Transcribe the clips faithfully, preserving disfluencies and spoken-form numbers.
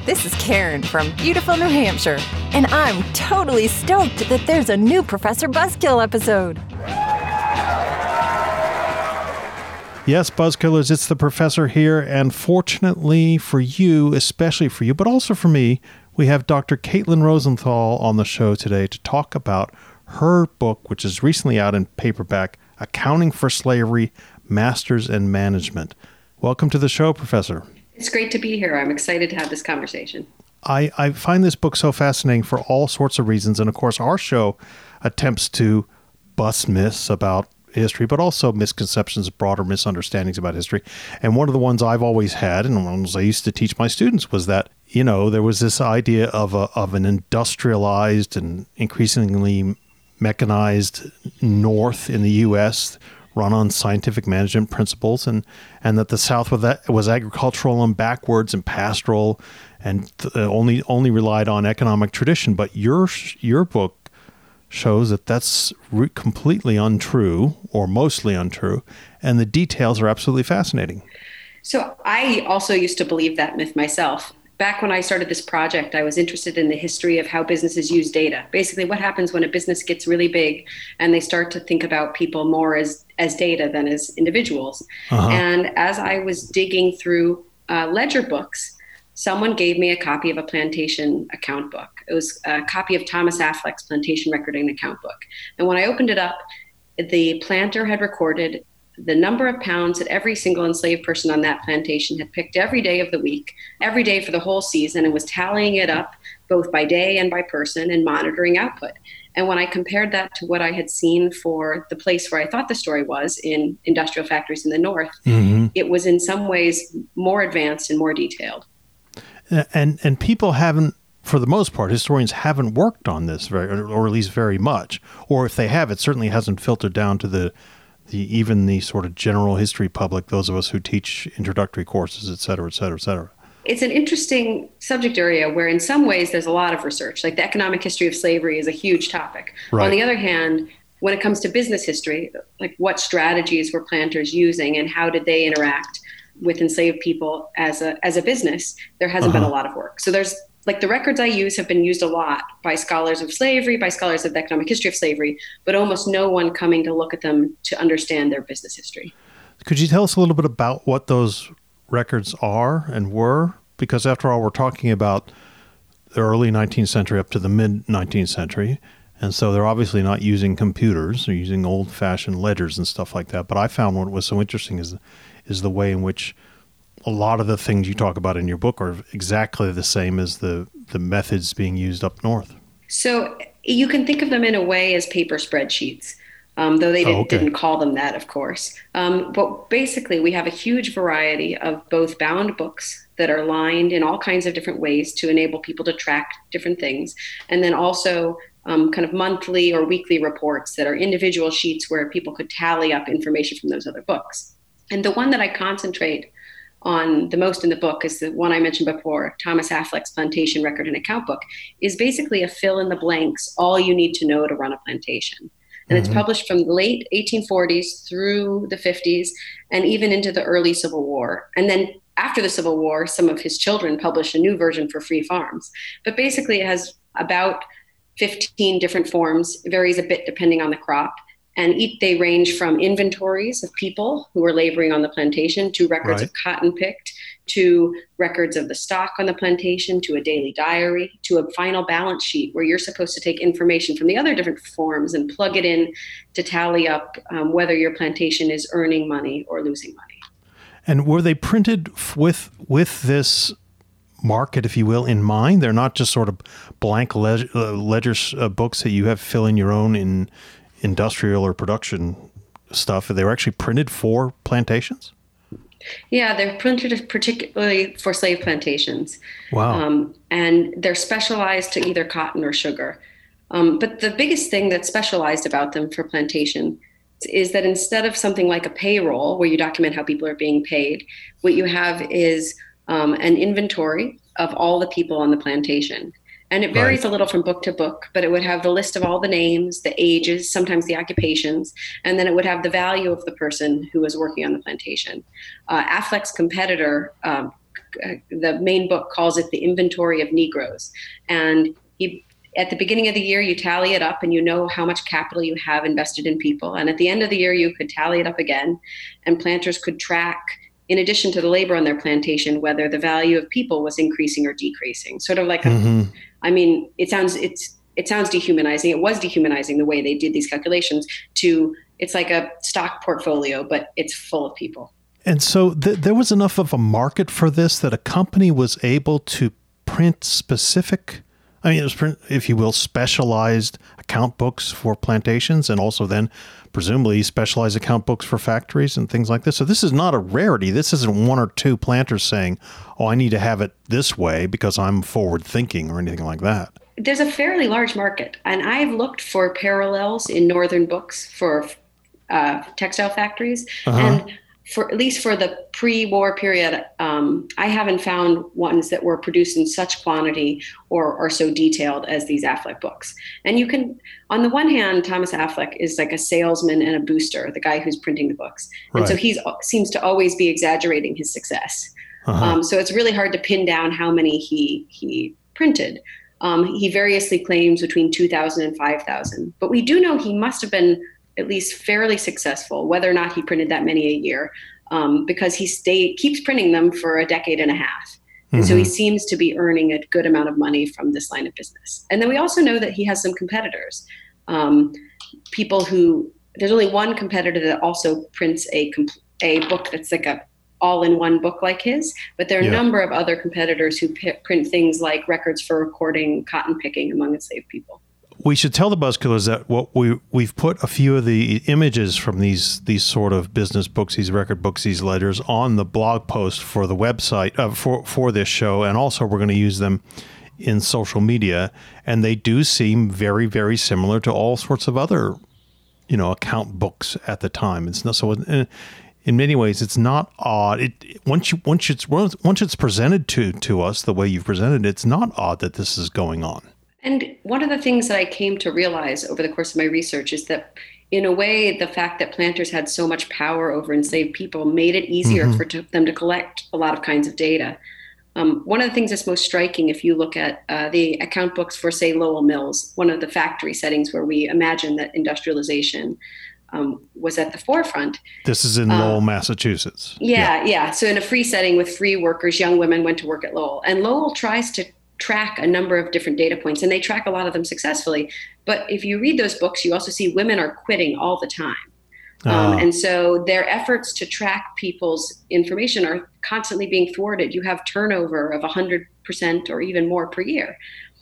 This is Karen from beautiful New Hampshire, and I'm totally stoked that there's a new Professor Buzzkill episode. Yes, Buzzkillers, it's the professor here, and fortunately for you, especially for you, but also for me, we have Doctor Caitlin Rosenthal on the show today to talk about her book, which is recently out in paperback, Accounting for Slavery, Masters and Management. Welcome to the show, Professor. It's great to be here. I'm excited to have this conversation. I, I find this book so fascinating for all sorts of reasons, and of course our show attempts to bust myths about history, but also misconceptions, broader misunderstandings about history. And one of the ones I've always had, and ones I used to teach my students, was that, you know, there was this idea of a, of an industrialized and increasingly mechanized North in the U S run on scientific management principles, and, and that the South was, that, was agricultural and backwards and pastoral and th- only only relied on economic tradition. But your your book shows that that's re- completely untrue, or mostly untrue, and the details are absolutely fascinating. So I also used to believe that myth myself. Back when I started this project, I was interested in the history of how businesses use data. Basically, what happens when a business gets really big and they start to think about people more as, as data than as individuals. Uh-huh. And as I was digging through uh, ledger books, someone gave me a copy of a plantation account book. It was a copy of Thomas Affleck's Plantation Record and Account Book. And when I opened it up, the planter had recorded the number of pounds that every single enslaved person on that plantation had picked every day of the week, every day for the whole season, and was tallying it up both by day and by person and monitoring output. And when I compared that to what I had seen for the place where I thought the story was, in industrial factories in the North, mm-hmm. it was in some ways more advanced and more detailed. And and people haven't, for the most part, historians haven't worked on this, very, or at least very much. Or if they have, it certainly hasn't filtered down to the, the even the sort of general history public, those of us who teach introductory courses, et cetera, et cetera, et cetera. It's an interesting subject area where in some ways there's a lot of research. Like the economic history of slavery is a huge topic. Right. On the other hand, when it comes to business history, like what strategies were planters using and how did they interact with enslaved people as a as a business, there hasn't uh-huh. been a lot of work. So there's like the records I use have been used a lot by scholars of slavery, by scholars of the economic history of slavery, but almost no one coming to look at them to understand their business history. Could you tell us a little bit about what those records are and were? Because after all, we're talking about the early nineteenth century up to the mid-nineteenth century. And so they're obviously not using computers. They're using old-fashioned ledgers and stuff like that. But I found what was so interesting is is the way in which a lot of the things you talk about in your book are exactly the same as the, the methods being used up north. So you can think of them in a way as paper spreadsheets, um, though they did, oh, okay. didn't call them that, of course. Um, but basically, we have a huge variety of both bound books that are lined in all kinds of different ways to enable people to track different things, and then also um, kind of monthly or weekly reports that are individual sheets where people could tally up information from those other books. And the one that I concentrate on the most in the book is the one I mentioned before, Thomas Affleck's Plantation Record and Account Book, is basically a fill in the blanks, all you need to know to run a plantation. And mm-hmm. it's published from the late eighteen forties through the fifties and even into the early Civil War. And then after the Civil War, some of his children published a new version for free farms. But basically it has about fifteen different forms, it varies a bit depending on the crop. And each, they range from inventories of people who were laboring on the plantation to records right. of cotton picked, to records of the stock on the plantation, to a daily diary, to a final balance sheet where you're supposed to take information from the other different forms and plug it in to tally up um, whether your plantation is earning money or losing money. And were they printed with with this market, if you will, in mind? They're not just sort of blank ledger, uh, ledger uh, books that you have fill in your own in industrial or production stuff. They were actually printed for plantations? Yeah, they're printed particularly for slave plantations. Wow. Um, and they're specialized to either cotton or sugar. Um, but the biggest thing that's specialized about them for plantation is that instead of something like a payroll where you document how people are being paid, what you have is um, an inventory of all the people on the plantation. And it varies right. a little from book to book, but it would have the list of all the names, the ages, sometimes the occupations, and then it would have the value of the person who was working on the plantation. Uh, Affleck's competitor, um, uh, the main book calls it the Inventory of Negroes. And he, at the beginning of the year, you tally it up and you know how much capital you have invested in people. And at the end of the year, you could tally it up again, and planters could track, in addition to the labor on their plantation, whether the value of people was increasing or decreasing. Sort of like, mm-hmm. a, I mean, it sounds, it's, it sounds dehumanizing. It was dehumanizing the way they did these calculations to, it's like a stock portfolio, but it's full of people. And so th- there was enough of a market for this that a company was able to print specific, I mean, it was print, if you will, specialized account books for plantations, and also then presumably specialized account books for factories and things like this. So this is not a rarity. This isn't one or two planters saying, oh, I need to have it this way because I'm forward thinking or anything like that. There's a fairly large market, and I've looked for parallels in northern books for uh, textile factories. Uh-huh. And for at least for the pre-war period, um, I haven't found ones that were produced in such quantity or are so detailed as these Affleck books. And you can, on the one hand, Thomas Affleck is like a salesman and a booster, the guy who's printing the books. Right. And so he seems to always be exaggerating his success. Uh-huh. Um, so it's really hard to pin down how many he he printed. Um, he variously claims between two thousand and five thousand. But we do know he must have been at least fairly successful, whether or not he printed that many a year, um, because he stay, keeps printing them for a decade and a half. And mm-hmm. so he seems to be earning a good amount of money from this line of business. And then we also know that he has some competitors, um, people who, there's only one competitor that also prints a, a book that's like a all-in-one book like his, but there are yeah. a number of other competitors who p- print things like records for recording cotton picking among enslaved people. We should tell the Buzzkillers that what we we've put a few of the images from these these sort of business books, these record books, these letters on the blog post for the website uh, for for this show, and also we're going to use them in social media, and they do seem very very similar to all sorts of other, you know, account books at the time. It's not so. In, in many ways, it's not odd. It once you once it's once it's presented to to us the way you've presented it, it's not odd that this is going on. And one of the things that I came to realize over the course of my research is that, in a way, the fact that planters had so much power over enslaved people made it easier mm-hmm. for to, them to collect a lot of kinds of data. Um, one of the things that's most striking, if you look at uh, the account books for, say, Lowell Mills, one of the factory settings where we imagine that industrialization um, was at the forefront. This is in uh, Lowell, Massachusetts. Yeah, yeah, yeah. So in a free setting with free workers, young women went to work at Lowell. And Lowell tries to track a number of different data points, and they track a lot of them successfully. But if you read those books, you also see women are quitting all the time. Um, uh. And so their efforts to track people's information are constantly being thwarted. You have turnover of one hundred percent or even more per year.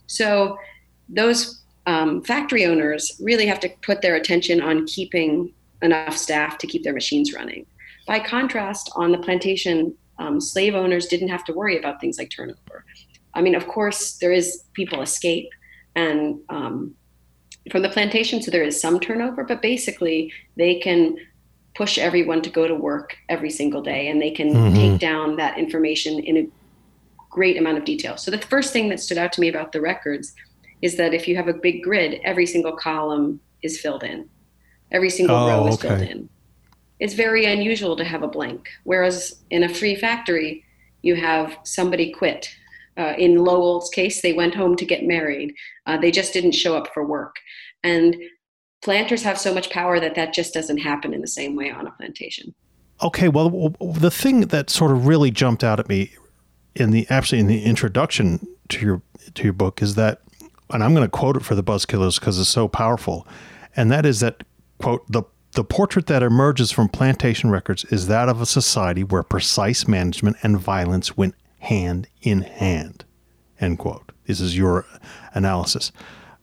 So those um, factory owners really have to put their attention on keeping enough staff to keep their machines running. By contrast, on the plantation, um, slave owners didn't have to worry about things like turnover. I mean, of course, there is people escape and um, from the plantation, so there is some turnover, but basically they can push everyone to go to work every single day, and they can mm-hmm. take down that information in a great amount of detail. So the first thing that stood out to me about the records is that if you have a big grid, every single column is filled in. Every single oh, row is okay. filled in. It's very unusual to have a blank, whereas in a free factory, you have somebody quit. Uh, in Lowell's case, they went home to get married. Uh, they just didn't show up for work. And planters have so much power that that just doesn't happen in the same way on a plantation. Okay, well, the thing that sort of really jumped out at me in the actually in the introduction to your to your book is that, and I'm going to quote it for the Buzzkillers because it's so powerful, and that is that, quote, the The portrait that emerges from plantation records is that of a society where precise management and violence went hand in hand, end quote. This is your analysis.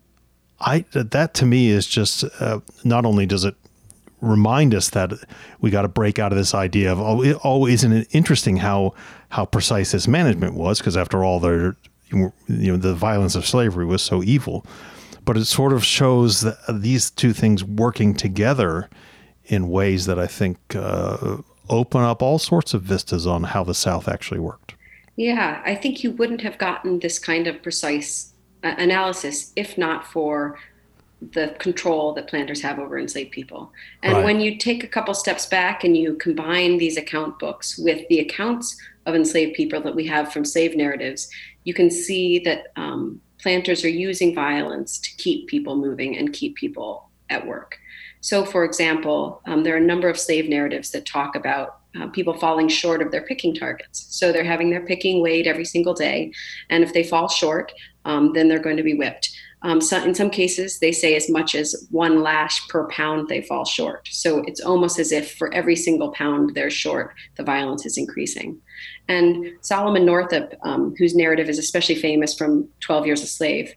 I that to me is just uh, not only does it remind us that we got to break out of this idea of oh, it, oh isn't it interesting how how precise this management was, because after all, there you know the violence of slavery was so evil, but it sort of shows that these two things working together in ways that I think uh, open up all sorts of vistas on how the South actually worked. Yeah, I think you wouldn't have gotten this kind of precise uh, analysis if not for the control that planters have over enslaved people. And right. when you take a couple steps back and you combine these account books with the accounts of enslaved people that we have from slave narratives, you can see that um, planters are using violence to keep people moving and keep people at work. So, for example, um, there are a number of slave narratives that talk about uh, people falling short of their picking targets. So they're having their picking weighed every single day, and if they fall short, um, then they're going to be whipped. Um, so in some cases, they say as much as one lash per pound they fall short. So it's almost as if for every single pound they're short, the violence is increasing. And Solomon Northup, um, whose narrative is especially famous from twelve Years a Slave,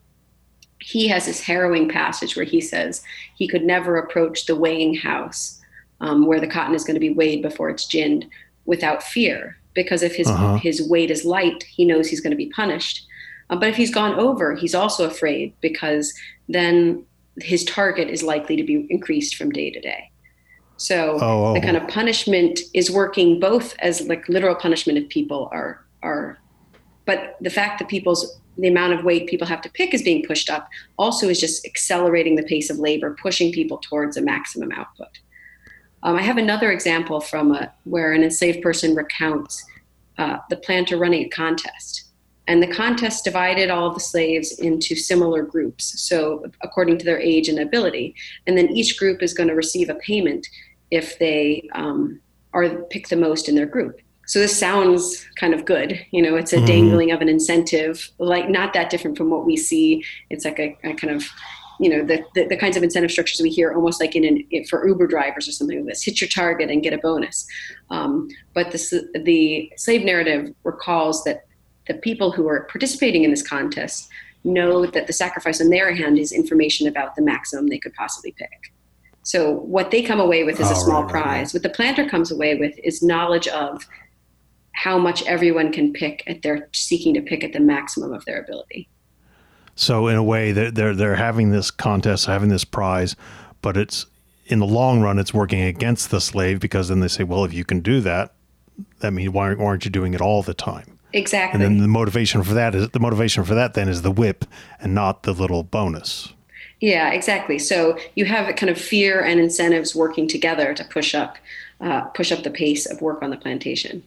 he has this harrowing passage where he says he could never approach the weighing house um, where the cotton is going to be weighed before it's ginned without fear, because if his, uh-huh. his weight is light, he knows he's going to be punished. Uh, but if he's gone over, he's also afraid, because then his target is likely to be increased from day to day. So oh, oh. the kind of punishment is working both as like literal punishment if people are, are, but the fact that people's, the amount of weight people have to pick is being pushed up also is just accelerating the pace of labor, pushing people towards a maximum output. Um, I have another example from a, where an enslaved person recounts uh, the planter running a contest. And the contest divided all of the slaves into similar groups, so according to their age and ability. And then each group is going to receive a payment if they um, are pick the most in their group. So this sounds kind of good. You know, it's a mm-hmm. dangling of an incentive, like not that different from what we see. It's like a, a kind of, you know, the, the, the kinds of incentive structures we hear almost like in an, for Uber drivers or something like this, hit your target and get a bonus. Um, but the, the slave narrative recalls that the people who are participating in this contest know that the sacrifice on their hand is information about the maximum they could possibly pick. So what they come away with is a oh, small right, prize. Right, right. What the planter comes away with is knowledge of how much everyone can pick at their seeking to pick at the maximum of their ability. So in a way, they're, they're, they're having this contest, having this prize, but it's in the long run, it's working against the slave, because then they say, well, if you can do that, that means why aren't you doing it all the time? Exactly. And then the motivation for that is the motivation for that then is the whip and not the little bonus. Yeah, exactly. So you have kind of fear and incentives working together to push up, uh, push up the pace of work on the plantation.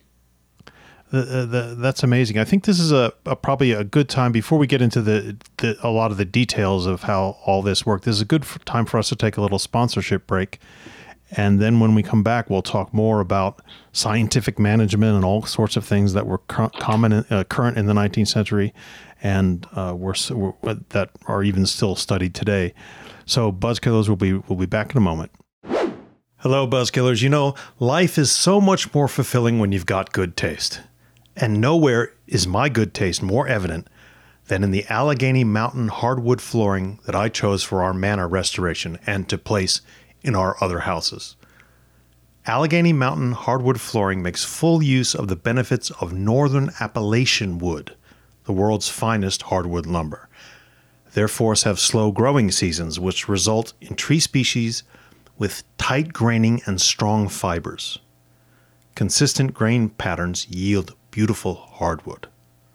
The, the, that's amazing. I think this is a, a probably a good time before we get into the, the a lot of the details of how all this worked. This is a good time for us to take a little sponsorship break. And then when we come back, we'll talk more about scientific management and all sorts of things that were cur- common, in, uh, current in the nineteenth century, and uh, were, were that are even still studied today. So, Buzzkillers will be will be back in a moment. Hello, Buzzkillers. You know, life is so much more fulfilling when you've got good taste, and nowhere is my good taste more evident than in the Allegheny Mountain hardwood flooring that I chose for our manor restoration and to place in our other houses. Allegheny Mountain hardwood flooring makes full use of the benefits of Northern Appalachian wood, the world's finest hardwood lumber. Their forests have slow growing seasons, which result in tree species with tight graining and strong fibers. Consistent grain patterns yield beautiful hardwood.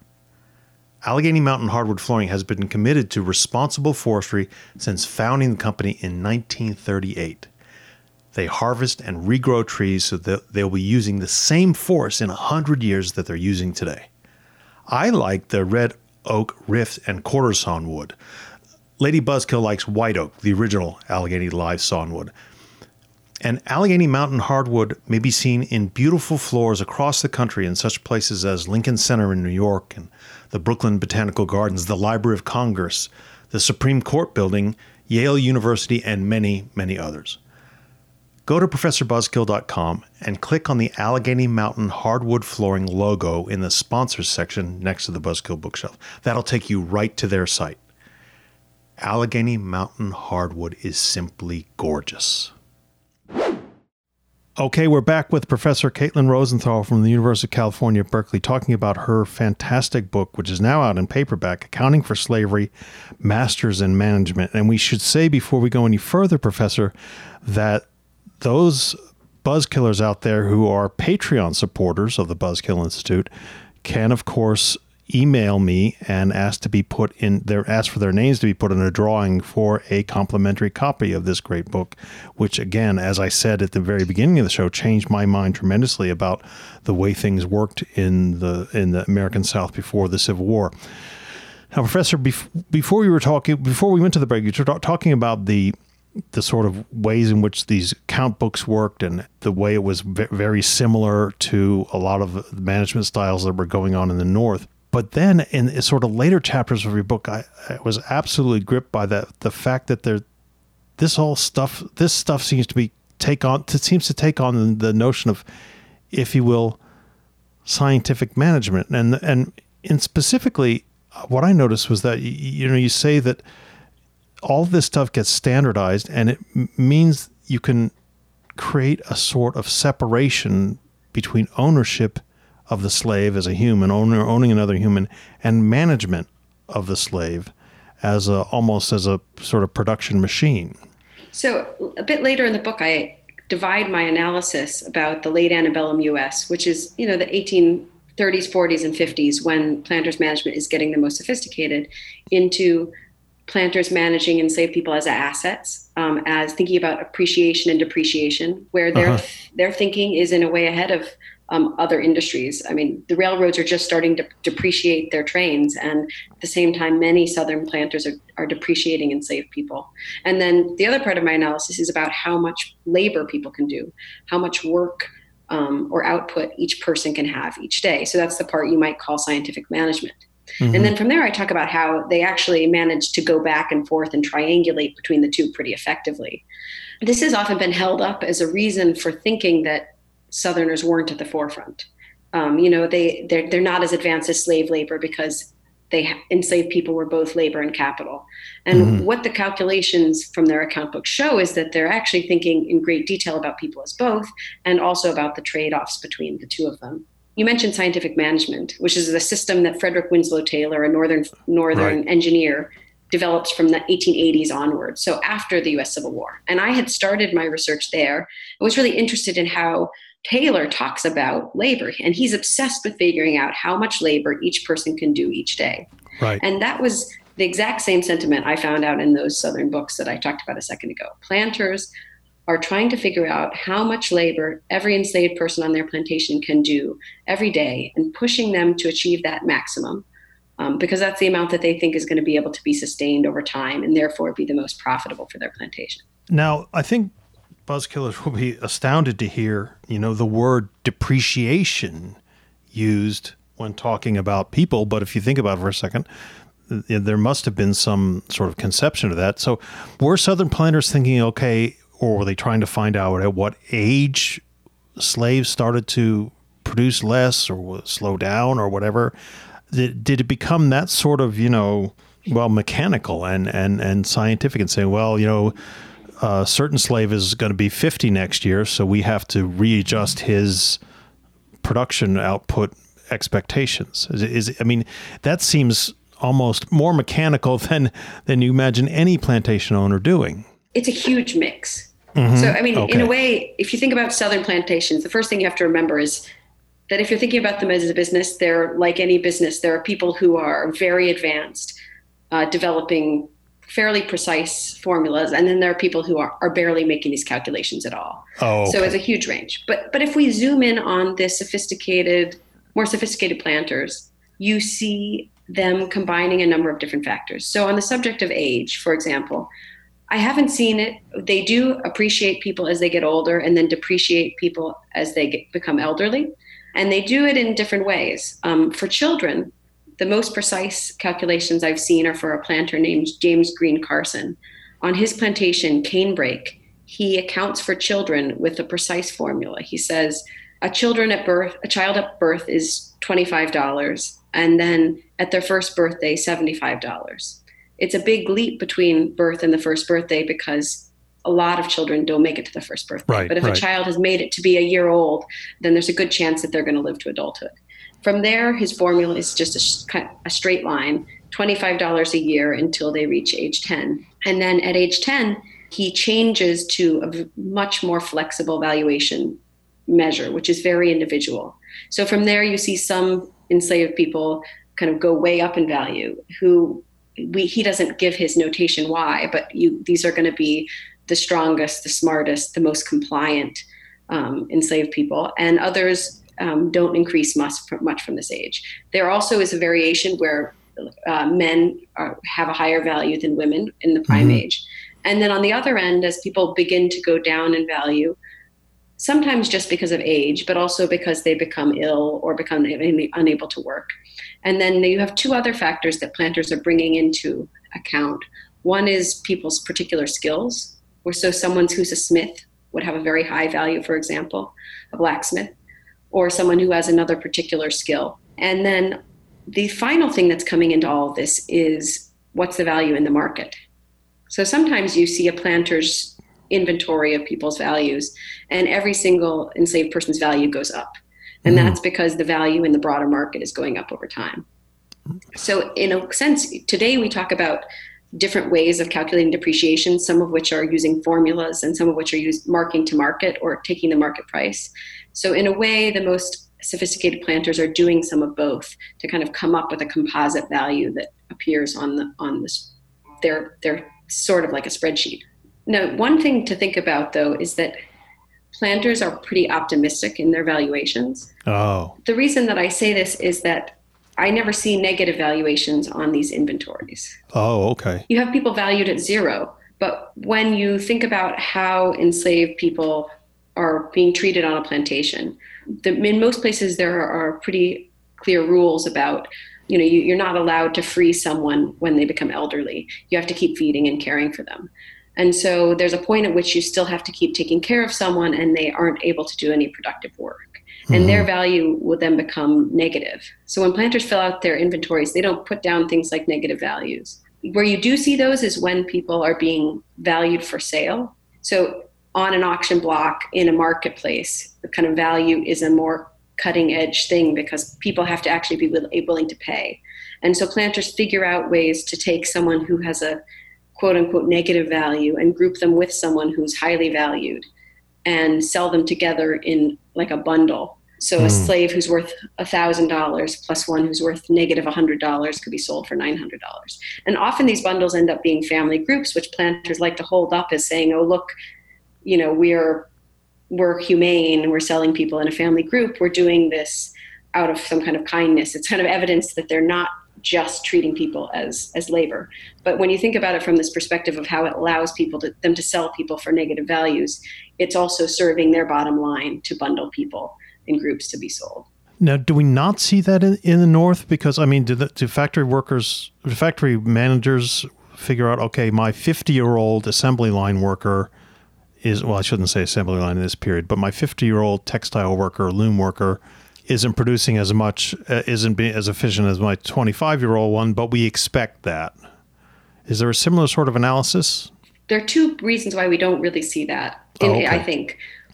Allegheny Mountain hardwood flooring has been committed to responsible forestry since founding the company in nineteen thirty-eight. They harvest and regrow trees so that they'll be using the same forest in one hundred years that they're using today. I like the red oak, rift, and quarter sawn wood. Lady Buzzkill likes white oak, the original Allegheny live sawn wood. And Allegheny Mountain hardwood may be seen in beautiful floors across the country in such places as Lincoln Center in New York and the Brooklyn Botanical Gardens, the Library of Congress, the Supreme Court Building, Yale University, and many, many others. Go to professor buzzkill dot com and click on the Allegheny Mountain hardwood flooring logo in the sponsors section next to the Buzzkill bookshelf. That'll take you right to their site. Allegheny Mountain hardwood is simply gorgeous. Okay, we're back with Professor Caitlin Rosenthal from the University of California, Berkeley, talking about her fantastic book, which is now out in paperback, Accounting for Slavery, Masters in Management. And we should say before we go any further, Professor, that those Buzzkillers out there who are Patreon supporters of the Buzzkill Institute can, of course, email me and ask to be put in their ask for their names to be put in a drawing for a complimentary copy of this great book, which again, as I said at the very beginning of the show, changed my mind tremendously about the way things worked in the in the American South before the Civil War. Now, Professor, bef- before we were talking, before we went to the break, you were talking about the the sort of ways in which these account books worked and the way it was v- very similar to a lot of the management styles that were going on in the North. But then in sort of later chapters of your book, I, I was absolutely gripped by that the fact that there, this whole stuff, this stuff seems to be take on, it seems to take on the notion of, if you will, scientific management. And and and specifically, what I noticed was that you know you say that all this stuff gets standardized, and it m- means you can create a sort of separation between ownership of the slave as a human, owner owning another human, and management of the slave as a almost as a sort of production machine. So a bit later in the book, I divide my analysis about the late antebellum U S, which is, you know, the eighteen thirties, forties, and fifties, when planters management is getting the most sophisticated, into planters managing enslaved people as assets, um, as thinking about appreciation and depreciation, where their uh-huh. their thinking is in a way ahead of um, other industries. I mean, the railroads are just starting to depreciate their trains, and at the same time, many Southern planters are, are depreciating enslaved people. And then the other part of my analysis is about how much labor people can do, how much work um, or output each person can have each day. So that's the part you might call scientific management. Mm-hmm. And then from there, I talk about how they actually managed to go back and forth and triangulate between the two pretty effectively. This has often been held up as a reason for thinking that Southerners weren't at the forefront. Um, you know, they, they're, they're not as advanced as slave labor because they enslaved people were both labor and capital. And mm-hmm. what the calculations from their account books show is that they're actually thinking in great detail about people as both, and also about the trade-offs between the two of them. You mentioned scientific management, which is a system that Frederick Winslow Taylor, a northern northern right. engineer, developed from the eighteen eighties onwards, so after the U S Civil War. And I had started my research there. I was really interested in how Taylor talks about labor, and he's obsessed with figuring out how much labor each person can do each day. Right. And that was the exact same sentiment I found out in those Southern books that I talked about a second ago. Planters are trying to figure out how much labor every enslaved person on their plantation can do every day, and pushing them to achieve that maximum, um, because that's the amount that they think is going to be able to be sustained over time and therefore be the most profitable for their plantation. Now, I think buzzkillers will be astounded to hear, you know, the word depreciation used when talking about people. But if you think about it for a second, there must have been some sort of conception of that. So were Southern planters thinking, okay, or were they trying to find out at what age slaves started to produce less or slow down or whatever? Did, did it become that sort of, you know, well, mechanical and, and, and scientific, and saying, well, you know, a certain slave is going to be fifty next year, so we have to readjust his production output expectations? Is, is I mean, that seems almost more mechanical than, than you imagine any plantation owner doing. It's a huge mix. Mm-hmm. So, I mean, okay. in a way, if you think about Southern plantations, the first thing you have to remember is that if you're thinking about them as a business, they're like any business. There are people who are very advanced, uh, developing fairly precise formulas. And then there are people who are, are barely making these calculations at all. Oh, okay. So it's a huge range. But, but if we zoom in on the sophisticated, more sophisticated planters, you see them combining a number of different factors. So on the subject of age, for example, I haven't seen it. They do appreciate people as they get older and then depreciate people as they get, become elderly. And they do it in different ways. Um, for children, the most precise calculations I've seen are for a planter named James Green Carson. On his plantation, Canebrake, he accounts for children with a precise formula. He says a children at birth, a child at birth is twenty-five dollars, and then at their first birthday, seventy-five dollars. It's a big leap between birth and the first birthday because a lot of children don't make it to the first birthday. Right, but if right. a child has made it to be a year old, then there's a good chance that they're going to live to adulthood. From there, his formula is just a, a straight line, twenty-five dollars a year until they reach age ten. And then at age ten, he changes to a much more flexible valuation measure, which is very individual. So from there, you see some enslaved people kind of go way up in value, who we, he doesn't give his notation why, but you, these are going to be the strongest, the smartest, the most compliant um, enslaved people, and others um, don't increase much, much from this age. There also is a variation where uh, men are, have a higher value than women in the prime mm-hmm. age. And then on the other end, as people begin to go down in value, sometimes just because of age, but also because they become ill or become unable to work. And then you have two other factors that planters are bringing into account. One is people's particular skills, or so someone who's a smith would have a very high value, for example, a blacksmith, or someone who has another particular skill. And then the final thing that's coming into all of this is what's the value in the market. So sometimes you see a planter's inventory of people's values, and every single enslaved person's value goes up. And mm. that's because the value in the broader market is going up over time. So in a sense, today we talk about different ways of calculating depreciation, some of which are using formulas and some of which are used marking to market or taking the market price. So in a way, the most sophisticated planters are doing some of both to kind of come up with a composite value that appears on the on this. They're they're sort of like a spreadsheet. Now, one thing to think about though is that planters are pretty optimistic in their valuations. Oh. The reason that I say this is that I never see negative valuations on these inventories. Oh, okay. You have people valued at zero, but when you think about how enslaved people are being treated on a plantation, the, in most places there are pretty clear rules about, you know, you, you're not allowed to free someone when they become elderly. You have to keep feeding and caring for them. And so there's a point at which you still have to keep taking care of someone and they aren't able to do any productive work. And mm-hmm. their value will then become negative. So when planters fill out their inventories, they don't put down things like negative values. Where you do see those is when people are being valued for sale. So on an auction block in a marketplace, the kind of value is a more cutting edge thing because people have to actually be willing to pay. And so planters figure out ways to take someone who has a quote unquote negative value and group them with someone who's highly valued and sell them together in like a bundle. So mm. a slave who's worth one thousand dollars plus one who's worth negative one hundred dollars could be sold for nine hundred dollars. And often these bundles end up being family groups, which planters like to hold up as saying, oh, look, you know, we're we're humane, we're selling people in a family group, we're doing this out of some kind of kindness. It's kind of evidence that they're not just treating people as as labor. But when you think about it from this perspective of how it allows people to them to sell people for negative values, it's also serving their bottom line to bundle people in groups to be sold. Now, do we not see that in, in the North? Because, I mean, do, the, do factory workers, do factory managers figure out, okay, my fifty-year-old assembly line worker is, well, I shouldn't say assembly line in this period, but my fifty-year-old textile worker, loom worker, isn't producing as much, uh, isn't being as efficient as my twenty-five-year-old one, but we expect that. Is there a similar sort of analysis? There are two reasons why we don't really see that, in, oh, okay. I think.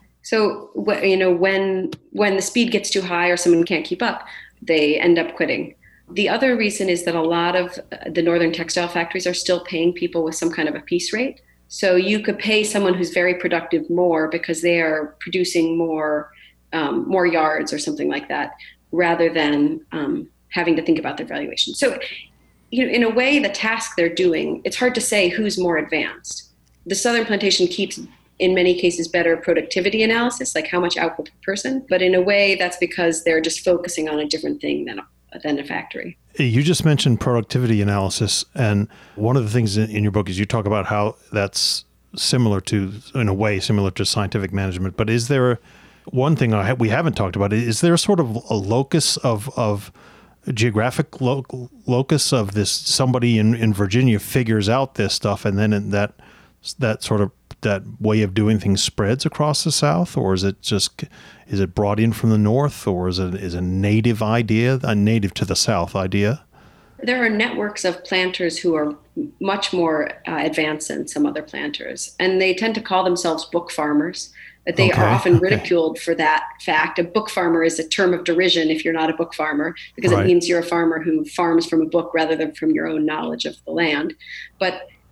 So, you know, when when the speed gets too high or someone can't keep up, they end up quitting. The other reason is that a lot of the northern textile factories are still paying people with some kind of a piece rate. So you could pay someone who's very productive more because they are producing more um, more yards or something like that, rather than um, having to think about their valuation. So, you know, in a way, the task they're doing, it's hard to say who's more advanced. The southern plantation keeps, in many cases, better productivity analysis, like how much output per person. But in a way, that's because they're just focusing on a different thing than a, than a factory. You just mentioned productivity analysis. And one of the things in, in your book is you talk about how that's similar to, in a way, similar to scientific management. But is there one thing I, we haven't talked about? Is there sort of a locus of, of geographic lo- locus of this? Somebody in, in Virginia figures out this stuff, and then in that that sort of that way of doing things spreads across the South, or is it just is it brought in from the North, or is it is a native idea, a native to the South idea? There are networks of planters who are much more uh, advanced than some other planters, and they tend to call themselves book farmers. But they okay, are often ridiculed okay. for that fact. A book farmer is a term of derision if you're not a book farmer, because right. it means you're a farmer who farms from a book rather than from your own knowledge of the land. But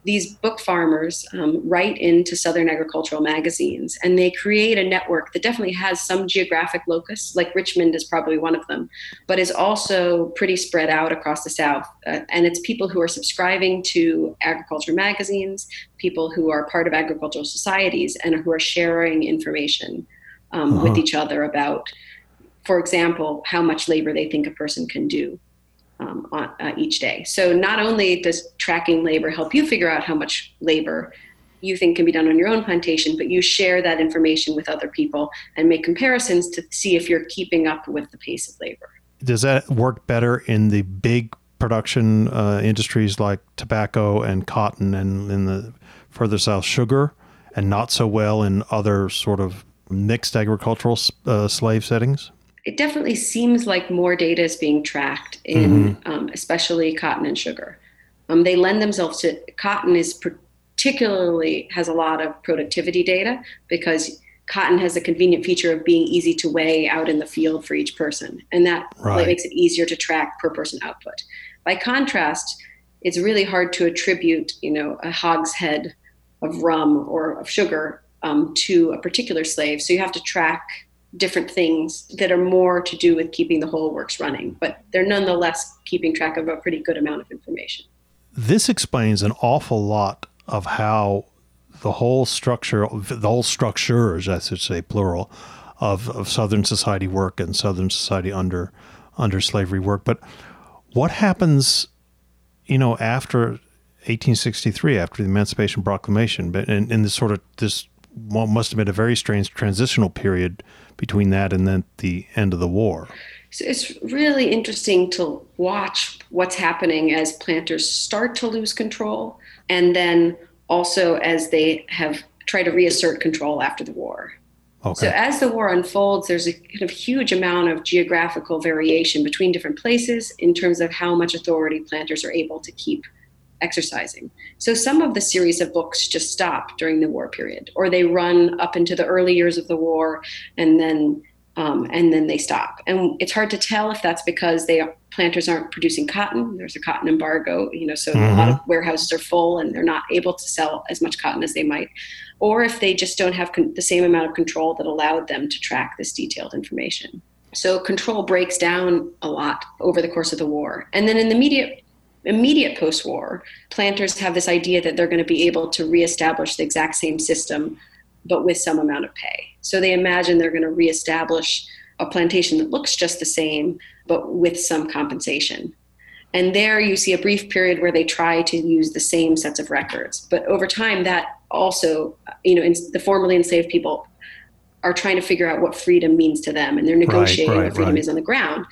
these book farmers um, write into Southern agricultural magazines, and they create a network that definitely has some geographic locus, like Richmond is probably one of them, but is also pretty spread out across the South. Uh, and it's people who are subscribing to agriculture magazines, people who are part of agricultural societies, and who are sharing information um, uh-huh. with each other about, for example, how much labor they think a person can do. Um, on, uh, each day. So not only does tracking labor help you figure out how much labor you think can be done on your own plantation, but you share that information with other people and make comparisons to see if you're keeping up with the pace of labor. Does that work better in the big production uh, industries like tobacco and cotton, and in the further south sugar, and not so well in other sort of mixed agricultural uh, slave settings? It definitely seems like more data is being tracked in mm-hmm. um, especially cotton and sugar. Um, they lend themselves to, cotton is particularly, has a lot of productivity data because cotton has a convenient feature of being easy to weigh out in the field for each person. And that right. really makes it easier to track per person output. By contrast, it's really hard to attribute, you know, a hogshead of rum or of sugar um, to a particular slave. So you have to track different things that are more to do with keeping the whole works running, but they're nonetheless keeping track of a pretty good amount of information. This explains an awful lot of how the whole structure, the whole structures, I should say, plural, of, of Southern society work and Southern society under under slavery work. But what happens, you know, after eighteen sixty-three, after the Emancipation Proclamation, but in, in this sort of this what must have been a very strange transitional period between that and then the end of the war. So it's really interesting to watch what's happening as planters start to lose control, and then also as they have tried to reassert control after the war. Okay. So as the war unfolds, there's a kind of huge amount of geographical variation between different places in terms of how much authority planters are able to keep exercising. So some of the series of books just stop during the war period, or they run up into the early years of the war and then um, and then they stop. And it's hard to tell if that's because they planters aren't producing cotton. There's a cotton embargo, you know, so mm-hmm. a lot of warehouses are full and they're not able to sell as much cotton as they might, or if they just don't have con- the same amount of control that allowed them to track this detailed information. So control breaks down a lot over the course of the war. And then in the immediate Immediate post-war, planters have this idea that they're going to be able to reestablish the exact same system, but with some amount of pay. So they imagine they're going to reestablish a plantation that looks just the same, but with some compensation. And there you see a brief period where they try to use the same sets of records. But over time, that also, you know, the formerly enslaved people are trying to figure out what freedom means to them, and they're negotiating right, right, what freedom right. is on the ground.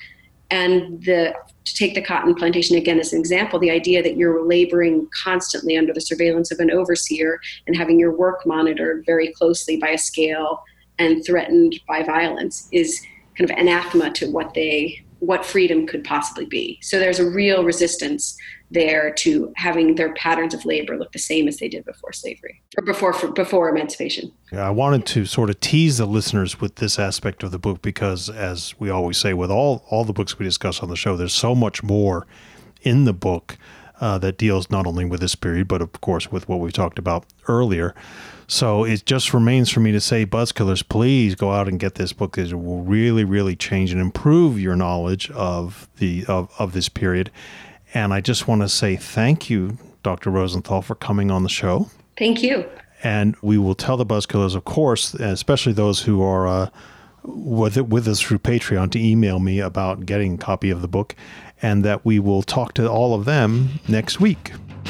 And the to take the cotton plantation again as an example, the idea that you're laboring constantly under the surveillance of an overseer and having your work monitored very closely by a scale and threatened by violence is kind of anathema to what they what freedom could possibly be. So there's a real resistance there to having their patterns of labor look the same as they did before slavery or before before emancipation. Yeah, I wanted to sort of tease the listeners with this aspect of the book because, as we always say, with all, all the books we discuss on the show, there's so much more in the book uh, that deals not only with this period, but of course with what we talked about earlier. So it just remains for me to say, Buzzkillers, please go out and get this book. It will really, really change and improve your knowledge of the of, of this period. And I just want to say thank you, Doctor Rosenthal, for coming on the show. Thank you. And we will tell the Buzzkillers, of course, especially those who are uh, with, with us through Patreon, to email me about getting a copy of the book, and that we will talk to all of them next week.